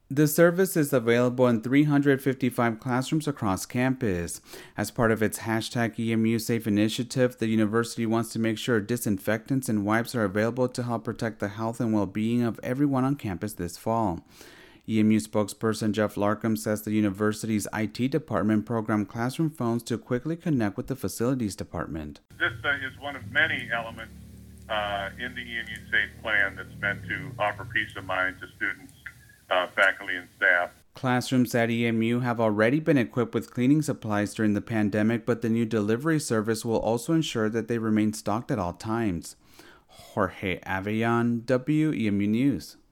The service is available in 355 classrooms across campus. As part of its hashtag EMU Safe initiative, the university wants to make sure disinfectants and wipes are available to help protect the health and well being of everyone on campus this fall. EMU spokesperson Jeff Larkham says the university's IT department programmed classroom phones to quickly connect with the facilities department. This is one of many elements in the EMU Safe plan that's meant to offer peace of mind to students, faculty, and staff. Classrooms at EMU have already been equipped with cleaning supplies during the pandemic, but the new delivery service will also ensure that they remain stocked at all times. Jorge Avellán, WEMU News.